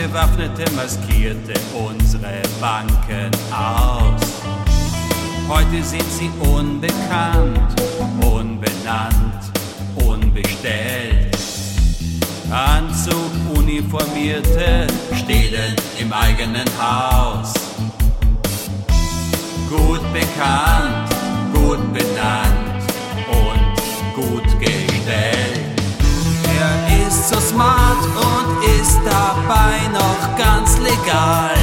Bewaffnete, Maskierte unsere Banken aus. Heute sind sie unbekannt, unbenannt, unbestellt. Anzug, Uniformierte stehlen im eigenen Haus. Gut bekannt, gut benannt und gut gestellt. Er ist so smart und ist dabei noch ganz legal.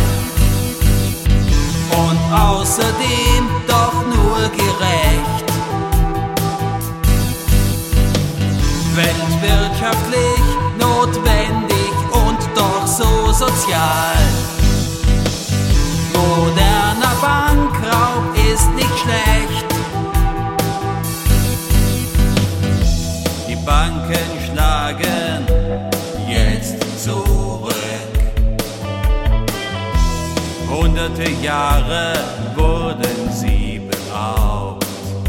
Und außerdem doch nur gerecht. Weltwirtschaftlich notwendig und doch so sozial. Moderner Bankraub ist nicht schlecht. Die Banken schlagen jetzt zurück. Hunderte Jahre wurden sie beraubt.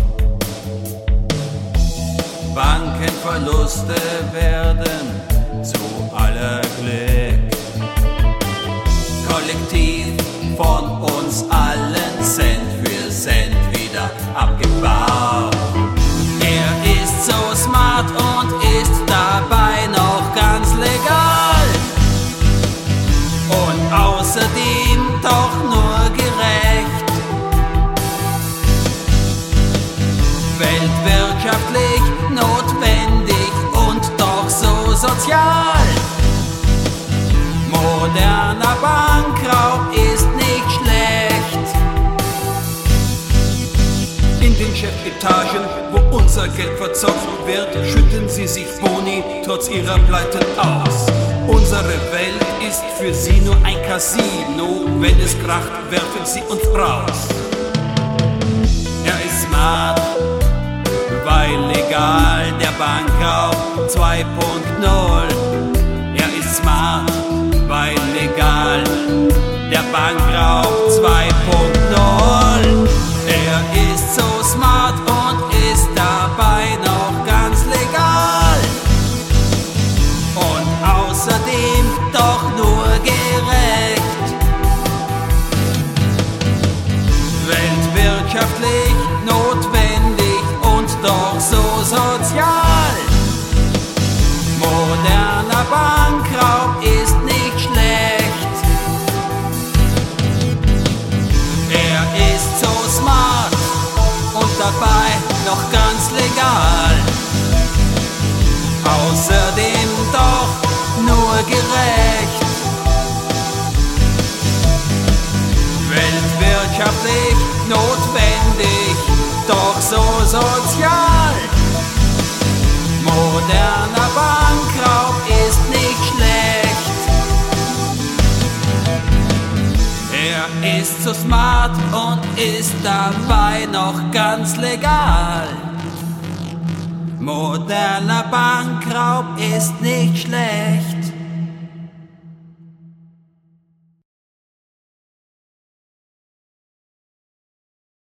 Bankenverluste werden zu aller Glück. Kollektiv von uns allen Cent für Cent wieder abgebaut. Er ist so smart und ist dabei noch ganz legal. Und außerdem doch nur gerecht. Weltwirtschaftlich notwendig und doch so sozial. Moderner Bankraub ist nicht schlecht. In den Chefetagen, wo unser Geld verzockt wird, schütten sie sich Boni trotz ihrer Pleiten aus. Unsere Welt ist für sie nur ein Casino. Wenn es kracht, werfen sie uns raus. Er ist smart, weil legal, der Bankraub 2.0. Er ist smart, weil legal, der Bankraub 2.0. Er ist so smart und ist dabei noch ganz legal. Und außerdem doch nur gerecht. Weltwirtschaftlich notwendig und doch so sozial. Moderner Bankraub ist nicht schlecht. Er ist so smart und dabei noch ganz legal. Außerdem doch nur gerecht. Weltwirtschaftlich notwendig, doch so sozial. Moderner Bankraub ist nicht schlecht. Er ist so smart und ist dabei noch ganz legal. Moderner Bankraub ist nicht schlecht.